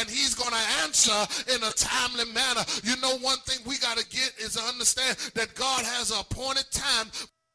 and he's going to answer in a timely manner. You know, one thing we got to get is to understand that God has an appointed time.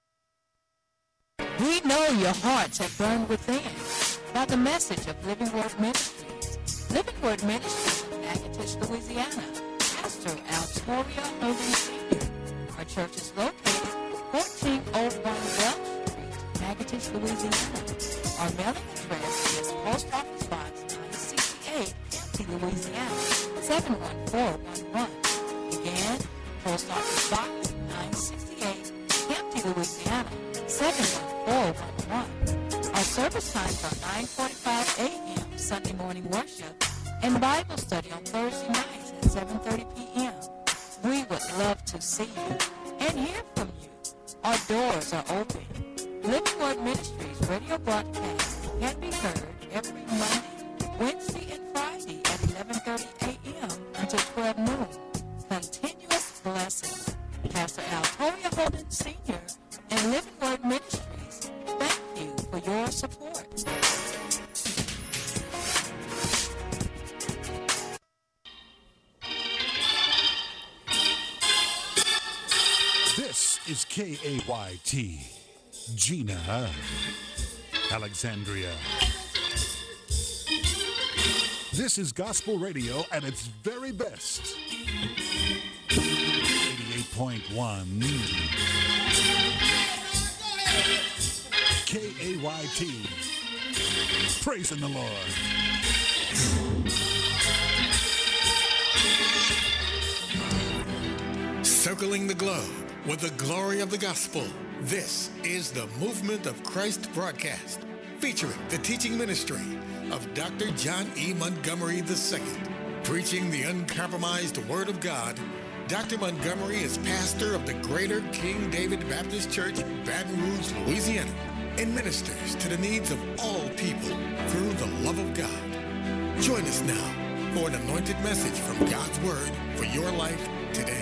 We know your hearts have burned within by the message of Living Word Ministries. Living Word Ministries of Natchitoches, Louisiana. Pastor Altoria Hogan Sr. Our church is located 1401 Welch Street, Natchitoches, Louisiana. Our mailing address is Post Office Box 968, Hampton, Louisiana 71411. Again, Post Office Box 968, Hampton, Louisiana 71411. Our service times are 9:45 a.m. Sunday morning worship and Bible study on Thursday nights at 7:30 p.m. We would love to see you and hear from you. Our doors are open. Living Word Ministries radio broadcast can be heard every Monday, Wednesday, and Friday at 11:30 a.m. until 12 noon. Continuous blessings. Pastor Altoria Holden Sr. and Living Word Ministries, thank you for your support. This is KAYT, Gina, Alexandria. This is gospel radio at its very best. 88.1 KAYT. Praising the Lord. Circling the globe with the glory of the gospel. This is the Movement of Christ broadcast, featuring the teaching ministry of Dr. John E. Montgomery II. Preaching the uncompromised Word of God, Dr. Montgomery is pastor of the Greater King David Baptist Church, Baton Rouge, Louisiana, and ministers to the needs of all people through the love of God. Join us now for an anointed message from God's Word for your life today.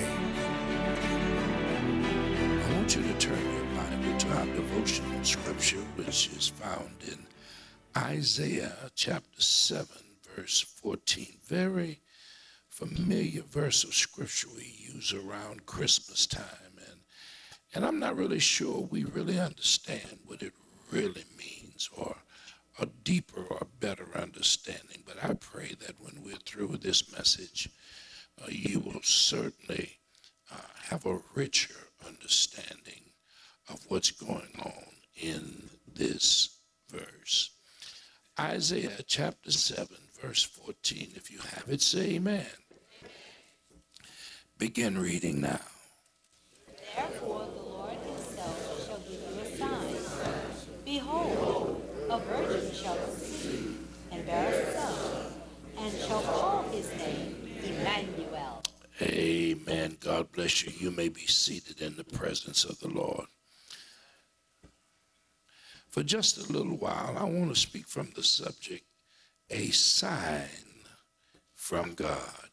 I want you to turn your Bible to our devotional scripture, which is found in Isaiah chapter 7, verse 14. Very familiar verse of scripture we use around Christmas time. And I'm not really sure we really understand what it really means, or a deeper or better understanding. But I pray that when we're through with this message, you will certainly have a richer understanding of what's going on in this verse. Isaiah chapter 7, verse 14. If you have it, say amen. Begin reading now. Therefore the Lord himself shall give you a sign. Behold, a virgin shall conceive and bear a son, and shall call his name Emmanuel. Amen. God bless you. You may be seated in the presence of the Lord. For just a little while, I want to speak from the subject, a sign from God.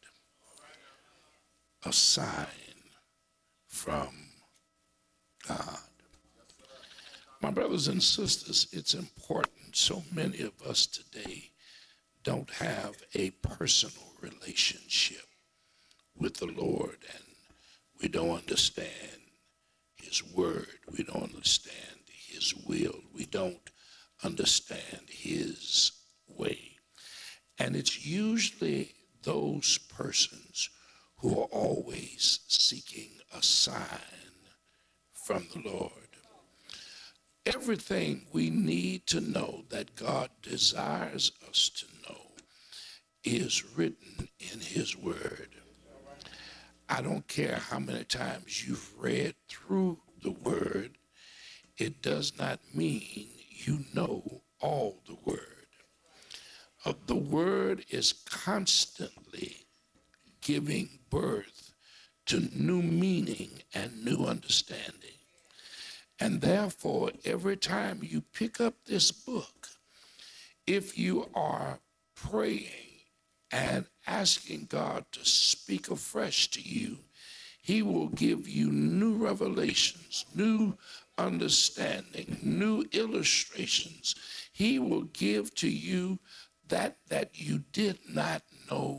A sign from God. My brothers and sisters, it's important. So many of us today don't have a personal relationship with the Lord, and we don't understand his word. We don't understand his will. We don't understand his way. And it's usually those persons who are always seeking a sign from the Lord. Everything we need to know that God desires us to know is written in his word. I don't care how many times you've read through the word, it does not mean you know all the word. The word is constantly giving birth to new meaning and new understanding. And therefore, every time you pick up this book, if you are praying and asking God to speak afresh to you, he will give you new revelations, new understanding, new illustrations. He will give to you that you did not know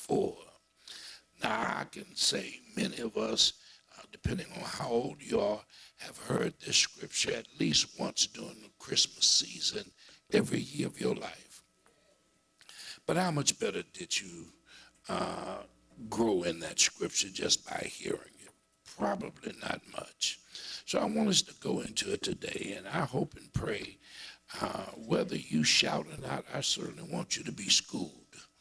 therefore. Now, I can say many of us, depending on how old you are, have heard this scripture at least once during the Christmas season every year of your life. But how much better did you grow in that scripture just by hearing it? Probably not much. So I want us to go into it today, and I hope and pray, whether you shout or not, I certainly want you to be schooled.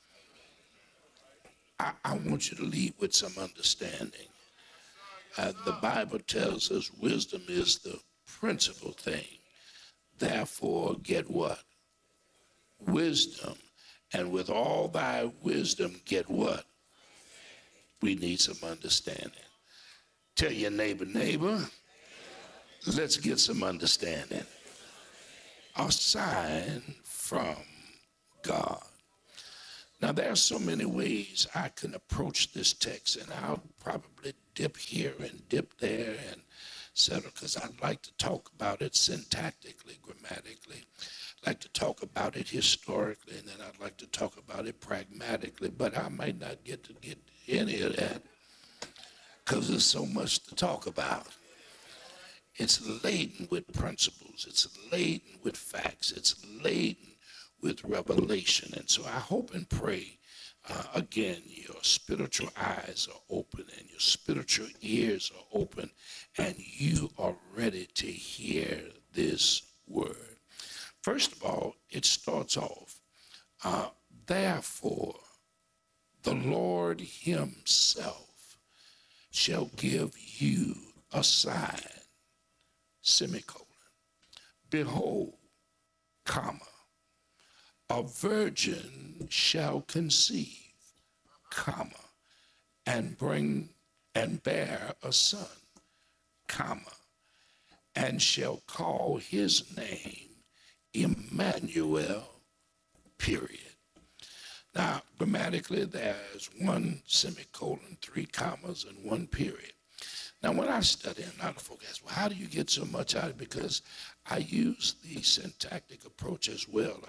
I want you to lead with some understanding. The Bible tells us wisdom is the principal thing. Therefore, get what? Wisdom. And with all thy wisdom, get what? We need some understanding. Tell your neighbor, let's get some understanding. A sign from God. Now, there are so many ways I can approach this text, and I'll probably dip here and dip there and settle, because I'd like to talk about it syntactically, grammatically. I'd like to talk about it historically, and then I'd like to talk about it pragmatically, but I might not get any of that because there's so much to talk about. It's laden with principles. It's laden with facts. It's laden with revelation. And so I hope and pray, again, your spiritual eyes are open and your spiritual ears are open, and you are ready to hear this word. First of all, it starts off, therefore, the Lord himself shall give you a sign, semicolon. Behold, comma, a virgin shall conceive, comma, and bear a son, comma, and shall call his name Emmanuel, period. Now, grammatically, there's one semicolon, 3 commas, and 1 period. Now, when I study, and a lot of folks ask, well, how do you get so much out of it? Because I use the syntactic approach as well.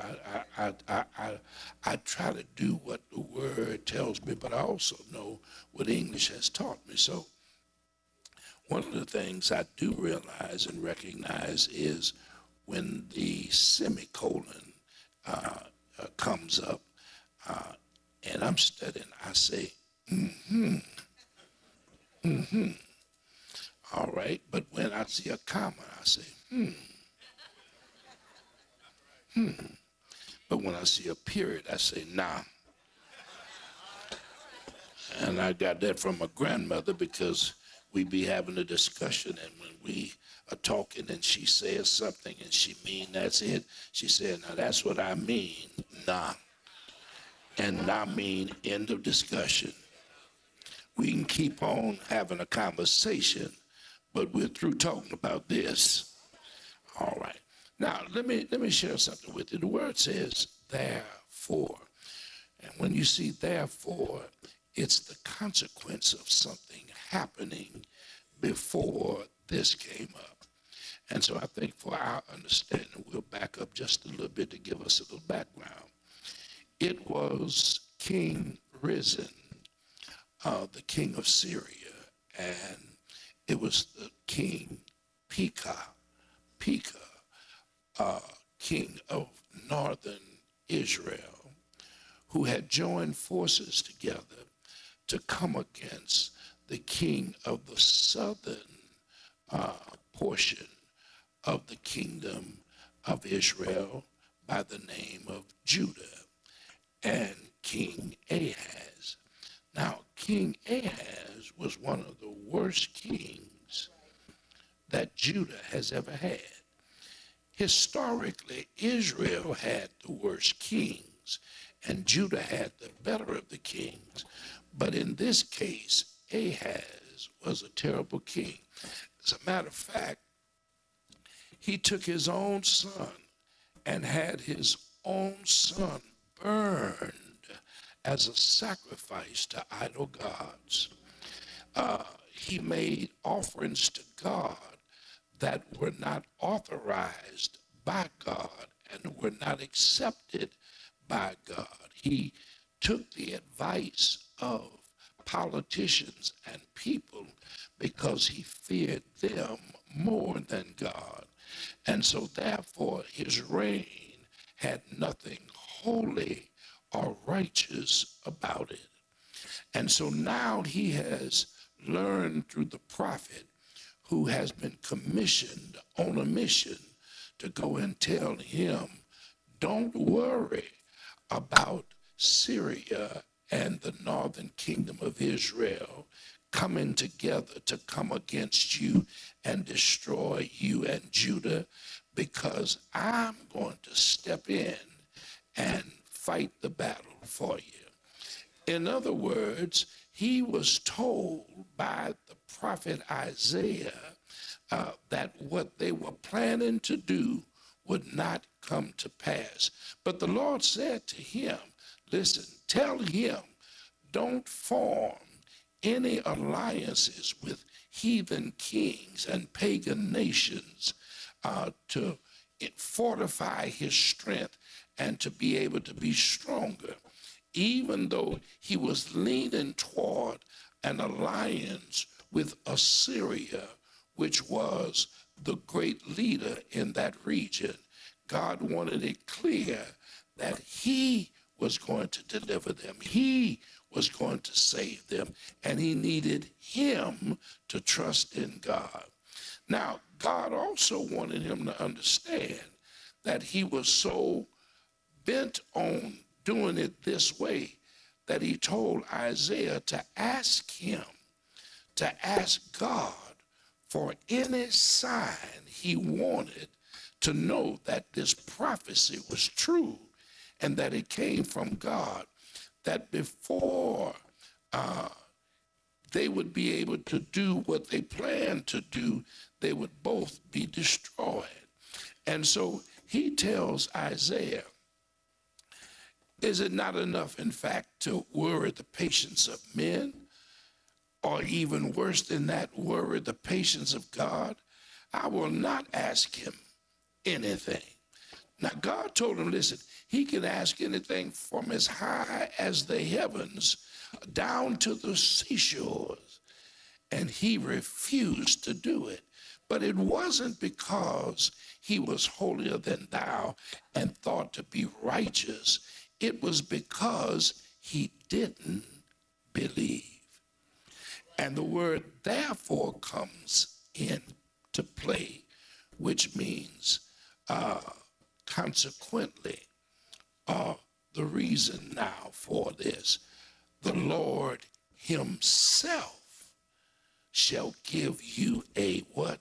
I try to do what the word tells me, but I also know what English has taught me. So one of the things I do realize and recognize is when the semicolon comes up, and I'm studying, I say, all right, but when I see a comma, I say, But when I see a period, I say, nah. And I got that from my grandmother, because we be having a discussion, and when we are talking and she says something and she mean that's it, she said, now that's what I mean, nah. And nah mean end of discussion. We can keep on having a conversation, but we're through talking about this. All right. Now, let me share something with you. The word says, therefore. And when you see therefore, it's the consequence of something happening before this came up. And so I think for our understanding, we'll back up just a little bit to give us a little background. It was King Rezin, the king of Syria, and it was the king Pekah, king of northern Israel, who had joined forces together to come against the king of the southern portion of the kingdom of Israel by the name of Judah, and King Ahaz. Now, King Ahaz was one of the worst kings that Judah has ever had. Historically, Israel had the worst kings, and Judah had the better of the kings. But in this case, Ahaz was a terrible king. As a matter of fact, he took his own son and had his own son burned as a sacrifice to idol gods. He made offerings to God that were not authorized by God and were not accepted by God. He took the advice of politicians and people because he feared them more than God. And so therefore his reign had nothing holy or righteous about it. And so now he has learned through the prophet who has been commissioned on a mission to go and tell him, don't worry about Syria and the northern kingdom of Israel coming together to come against you and destroy you and Judah, because I'm going to step in and fight the battle for you. In other words, he was told by the prophet Isaiah that what they were planning to do would not come to pass. But the Lord said to him, listen, tell him, don't form any alliances with heathen kings and pagan nations to fortify his strength and to be able to be stronger. Even though he was leaning toward an alliance with Assyria, which was the great leader in that region, God wanted it clear that he was going to deliver them. He was going to save them, and he needed him to trust in God. Now, God also wanted him to understand that he was so bent on doing it this way that he told Isaiah to ask him, to ask God for any sign he wanted to know that this prophecy was true and that it came from God, that before they would be able to do what they planned to do, they would both be destroyed. And so he tells Isaiah, is it not enough, in fact, to worry the patience of men, or even worse than that, worry the patience of God? I will not ask him anything. Now, God told him, listen, he can ask anything from as high as the heavens down to the seashores. And he refused to do it. But it wasn't because he was holier than thou and thought to be righteous. It was because he didn't believe. And the word therefore comes into play, which means consequently, the reason now for this, the Lord himself shall give you a what?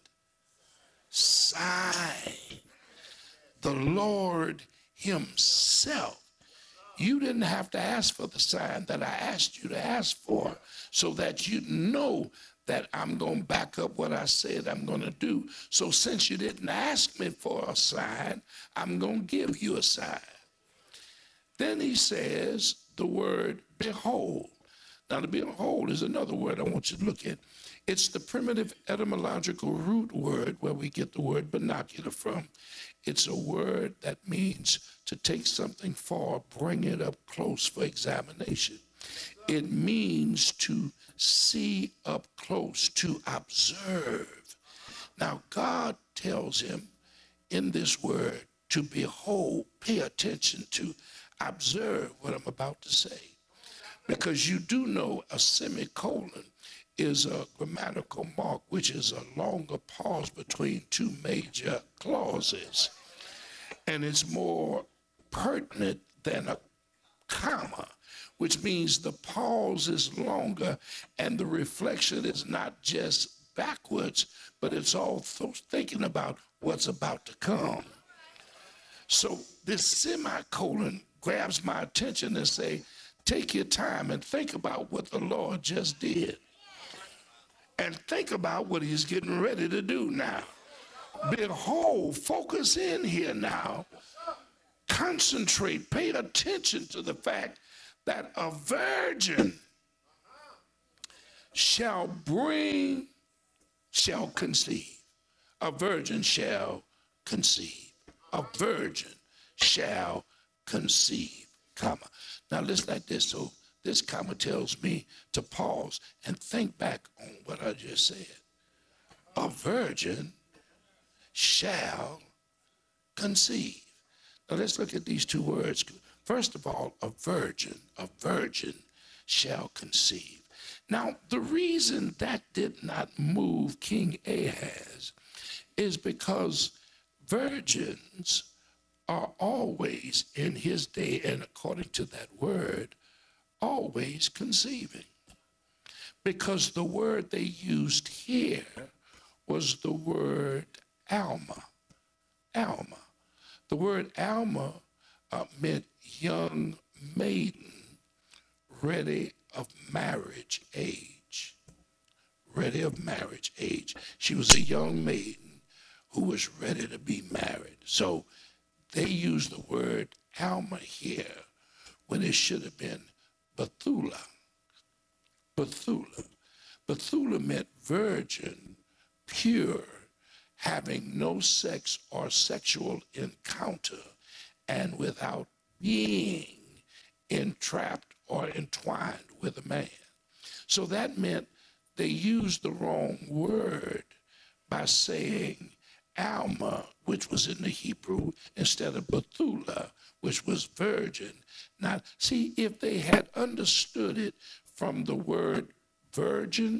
Sign. The Lord himself. You didn't have to ask for the sign that I asked you to ask for, so that you know that I'm going to back up what I said I'm going to do. So since you didn't ask me for a sign, I'm going to give you a sign. Then he says the word behold. Now, the behold is another word I want you to look at. It's the primitive etymological root word where we get the word binocular from. It's a word that means to take something far, bring it up close for examination. It means to see up close, to observe. Now, God tells him in this word to behold, pay attention to, observe what I'm about to say. Because you do know a semicolon is a grammatical mark, which is a longer pause between two major clauses. And it's more pertinent than a comma, which means the pause is longer and the reflection is not just backwards, but it's also thinking about what's about to come. So this semicolon grabs my attention and say, take your time and think about what the Lord just did. And think about what he's getting ready to do now. Behold, focus in here now. Concentrate, pay attention to the fact that a virgin shall conceive. A virgin shall conceive. A virgin shall conceive, comma. Now listen like this. So this comma tells me to pause and think back on what I just said. A virgin shall conceive. Now let's look at these two words. First of all, a virgin shall conceive. Now, the reason that did not move King Ahaz is because virgins are always in his day, and according to that word, always conceiving. Because the word they used here was the word Alma. Alma. The word Alma meant young maiden, ready of marriage age. Ready of marriage age. She was a young maiden who was ready to be married. So they used the word Alma here when it should have been Bethula. Bethula. Bethula meant virgin, pure, having no sex or sexual encounter, and without being entrapped or entwined with a man. So that meant they used the wrong word by saying Alma, which was in the Hebrew, instead of Bethula, which was virgin. Now, see, if they had understood it from the word virgin,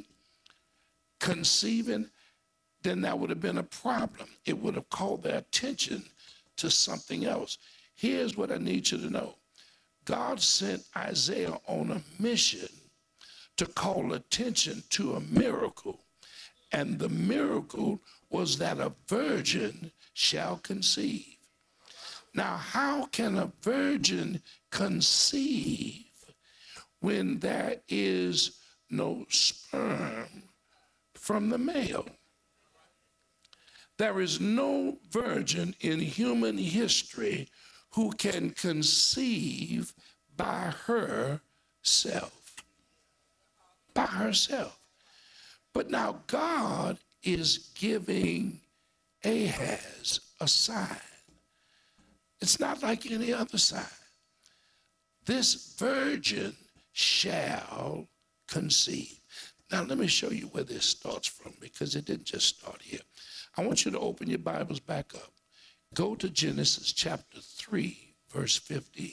conceiving, then that would have been a problem. It would have called their attention to something else. Here's what I need you to know. God sent Isaiah on a mission to call attention to a miracle. And the miracle was that a virgin shall conceive. Now, how can a virgin conceive when there is no sperm from the male? There is no virgin in human history who can conceive by herself. By herself. But now God is giving Ahaz a sign. It's not like any other sign. This virgin shall conceive. Now let me show you where this starts from, because it didn't just start here. I want you to open your Bibles back up. Go to Genesis chapter 3, verse 15.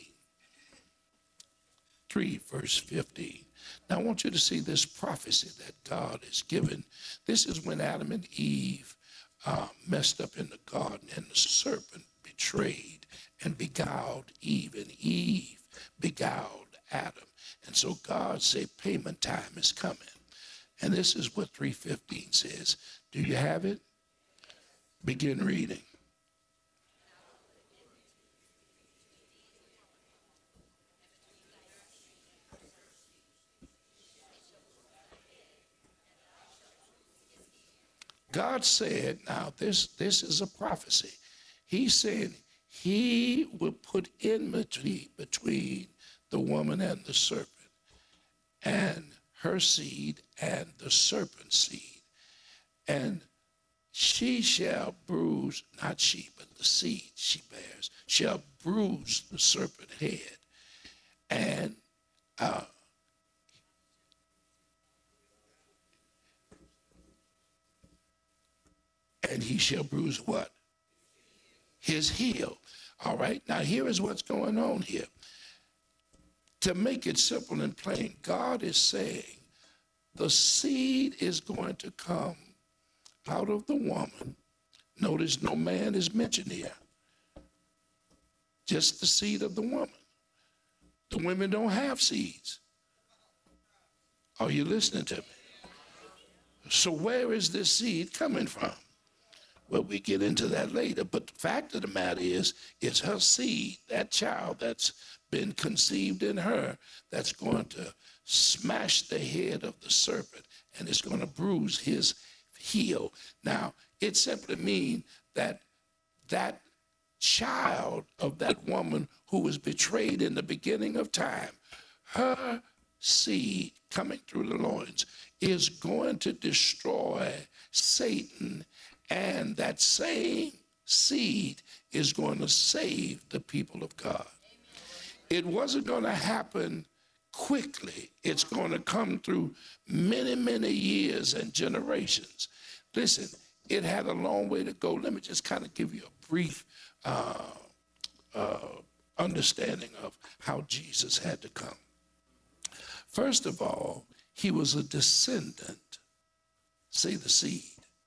3, verse 15. Now I want you to see this prophecy that God has given. This is when Adam and Eve messed up in the garden, and the serpent betrayed and beguiled Eve, and Eve beguiled Adam. And so God said payment time is coming. And this is what 3:15 says. Do you have it? Begin reading. God said, now this is a prophecy. He said he will put enmity between the woman and the serpent, and her seed and the serpent's seed. And she shall bruise, not she, but the seed she bears, shall bruise the serpent head. And he shall bruise what? His heel. All right, now here is what's going on here. To make it simple and plain, God is saying the seed is going to come out of the woman. Notice no man is mentioned here. Just the seed of the woman. The women don't have seeds. Are you listening to me? So where is this seed coming from? Well, we get into that later. But the fact of the matter is, it's her seed, that child that's been conceived in her, that's going to smash the head of the serpent, and it's going to bruise his heel. Now, it simply means that that child of that woman who was betrayed in the beginning of time, her seed coming through the loins is going to destroy Satan, and that same seed is going to save the people of God. It wasn't going to happen quickly. It's going to come through many, many years and generations. Listen, it had a long way to go. Let me just kind of give you a brief understanding of how Jesus had to come. First of all, he was a descendant. Say the seed.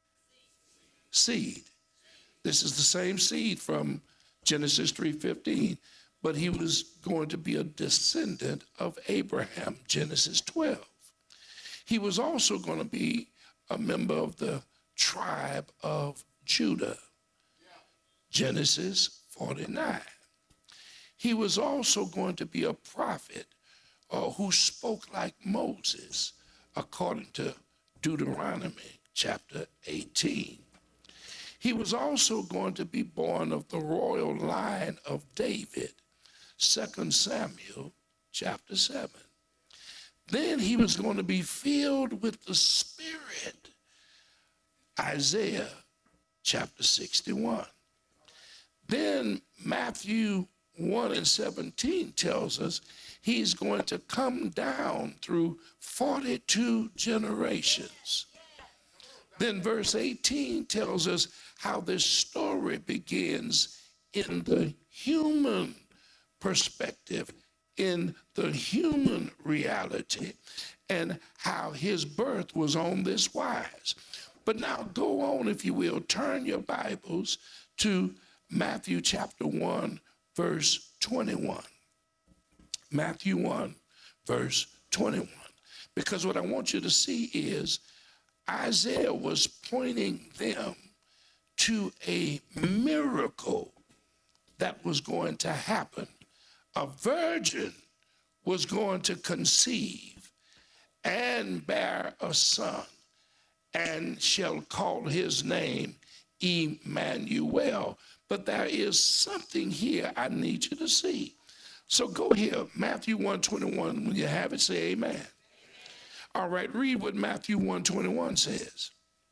Seed. This is the same seed from Genesis 3:15, but he was going to be a descendant of Abraham, Genesis 12. He was also going to be a member of the tribe of Judah, Genesis 49. He was also going to be a prophet who spoke like Moses, according to Deuteronomy chapter 18. He was also going to be born of the royal line of David, 2 Samuel chapter 7. Then he was going to be filled with the Spirit, Isaiah chapter 61. Then Matthew 1:17 tells us he's going to come down through 42 generations. Then verse 18 tells us how this story begins in the human perspective, in the human reality, and how his birth was on this wise. But now go on, if you will, turn your Bibles to Matthew chapter 1, verse 21. Matthew 1, verse 21. Because what I want you to see is Isaiah was pointing them to a miracle that was going to happen. A virgin was going to conceive and bear a son, and shall call his name Emmanuel. But there is something here I need you to see. So go here, Matthew 1:21. When you have it, say amen. All right, read what Matthew 1:21 says.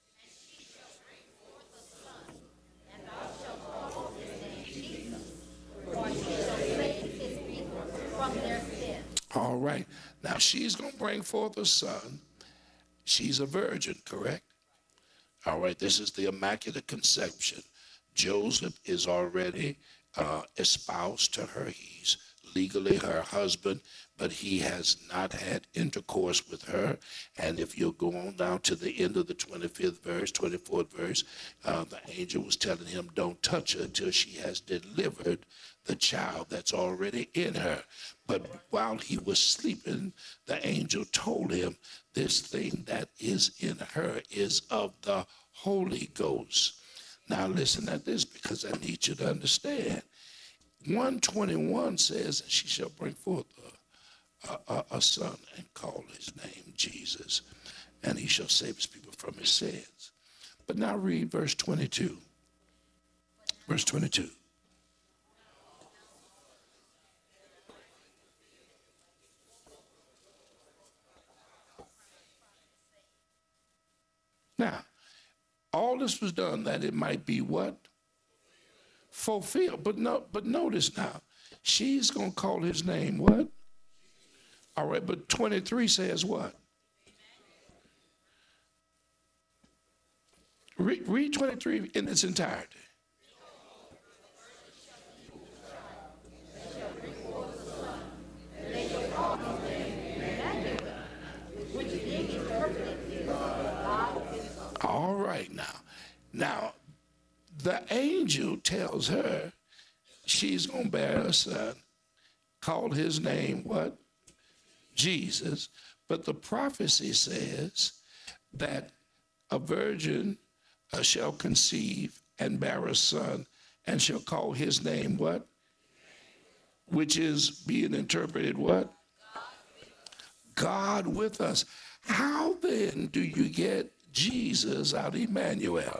All right, now she's going to bring forth a son. She's a virgin, correct? All right, this is the Immaculate Conception. Joseph is already espoused to her. He's legally her husband, but he has not had intercourse with her. And if you'll go on down to the end of the 25th verse, 24th verse, the angel was telling him, don't touch her until she has delivered the child that's already in her. But while he was sleeping, the angel told him, this thing that is in her is of the Holy Ghost. Now listen at this, because I need you to understand. 1:21 says, and she shall bring forth a son and call his name Jesus, and he shall save his people from his sins. But now read verse 22. Verse 22. Now, all this was done that it might be what? Fulfilled. But notice now, she's going to call his name what? All right, but 23 says what? Read 23 in its entirety. All right, now, the angel tells her she's going to bear a son, call his name what? Jesus. But the prophecy says that a virgin shall conceive and bear a son, and shall call his name what? Which is being interpreted what? God with us. How then do you get Jesus out of Emmanuel?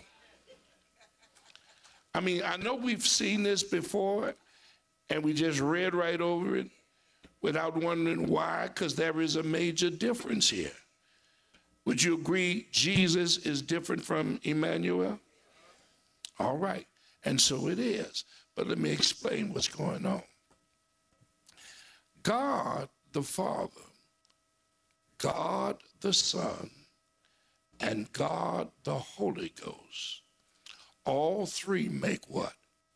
I mean, I know we've seen this before, and we just read right over it without wondering why, because there is a major difference here. Would you agree Jesus is different from Emmanuel? All right, and so it is. But let me explain what's going on. God, the Father, God the Son, and God the Holy Ghost, all three make what?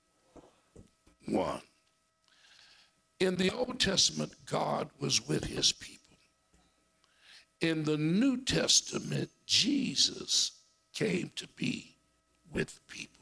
One. In the Old Testament, God was with his people. In the New Testament, Jesus came to be with people.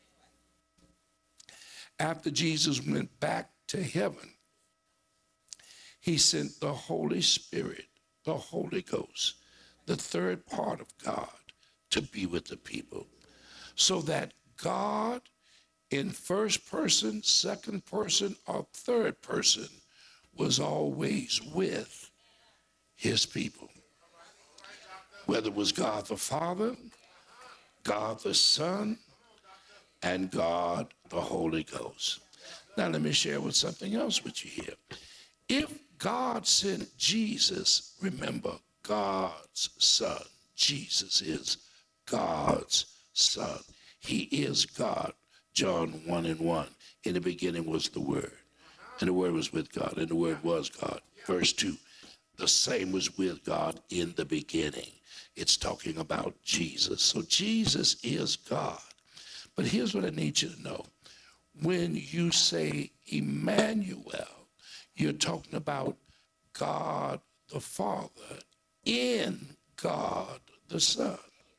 After Jesus went back to heaven, he sent the Holy Spirit, the Holy Ghost, the third part of God, to be with the people, so that God in first person, second person, or third person was always with his people. Whether it was God the Father, God the Son, and God the Holy Ghost. Now let me share with something else with you here. If God sent Jesus, remember, God's Son. Jesus is God's Son. He is God. John 1:1. In the beginning was the Word, and the Word was with God, and the Word was God. Verse 2, the same was with God in the beginning. It's talking about Jesus. So Jesus is God. But here's what I need you to know. When you say Emmanuel, you're talking about God the Father in God the Son.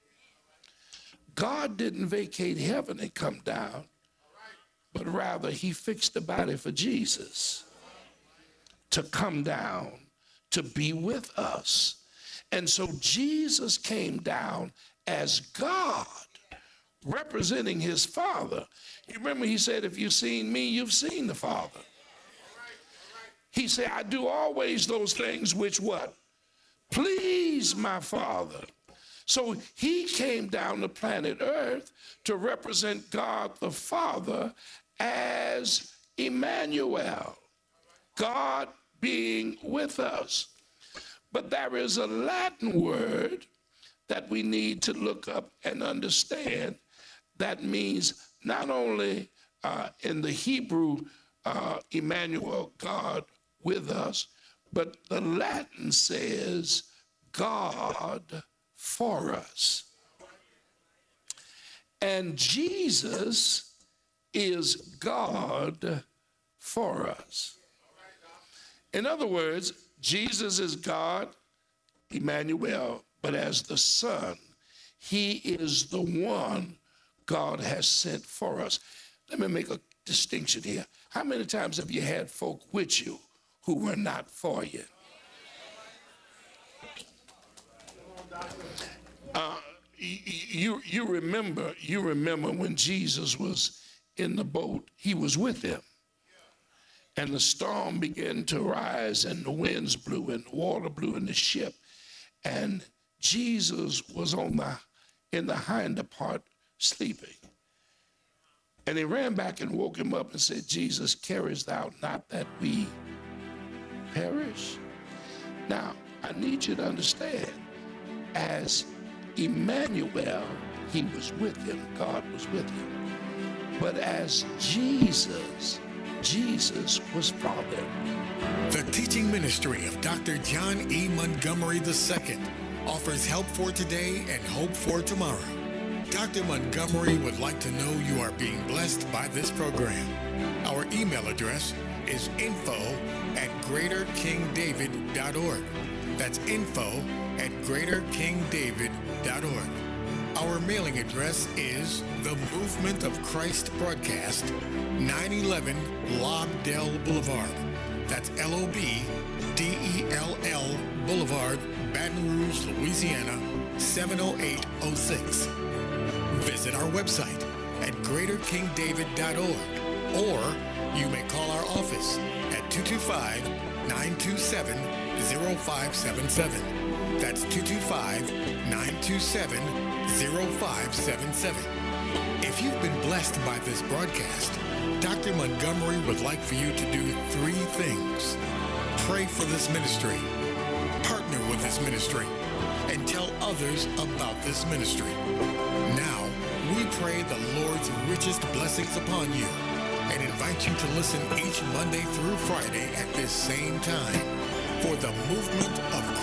God didn't vacate heaven and come down, but rather he fixed the body for Jesus to come down to be with us. And so Jesus came down as God, representing his Father. You remember he said, if you've seen me, you've seen the Father. He said, I do always those things which what? Please my Father. So he came down to planet Earth to represent God the Father as Emmanuel, God being with us. But there is a Latin word that we need to look up and understand that means not only in the Hebrew, Emmanuel, God with us, but the Latin says God for us. And Jesus is God for us. In other words, Jesus is God, Emmanuel, but as the Son, he is the one God has sent for us. Let me make a distinction here. How many times have you had folk with you who were not for you? You remember when Jesus was in the boat, he was with them. And the storm began to rise, and the winds blew, and the water blew in the ship. And Jesus was in the hinder part sleeping. And they ran back and woke him up and said, Jesus, carest thou not that we perish? Now, I need you to understand, as Emmanuel, he was with him, God was with him. But as Jesus was for them. The teaching ministry of Dr. John E. Montgomery II offers help for today and hope for tomorrow. Dr. Montgomery would like to know you are being blessed by this program. Our email address is info@greaterkingdavid.org. That's info@greaterkingdavid.org. Our mailing address is The Movement of Christ Broadcast, 911 Lobdell Boulevard. That's Lobdell Boulevard, Baton Rouge, Louisiana, 70806. Visit our website at greaterkingdavid.org, or you may call our office at 225-927-0577. That's 225-927-0577. If you've been blessed by this broadcast, Dr. Montgomery would like for you to do 3 things. Pray for this ministry, partner with this ministry, and tell others about this ministry. Now, we pray the Lord's richest blessings upon you and invite you to listen each Monday through Friday at this same time. for the movement of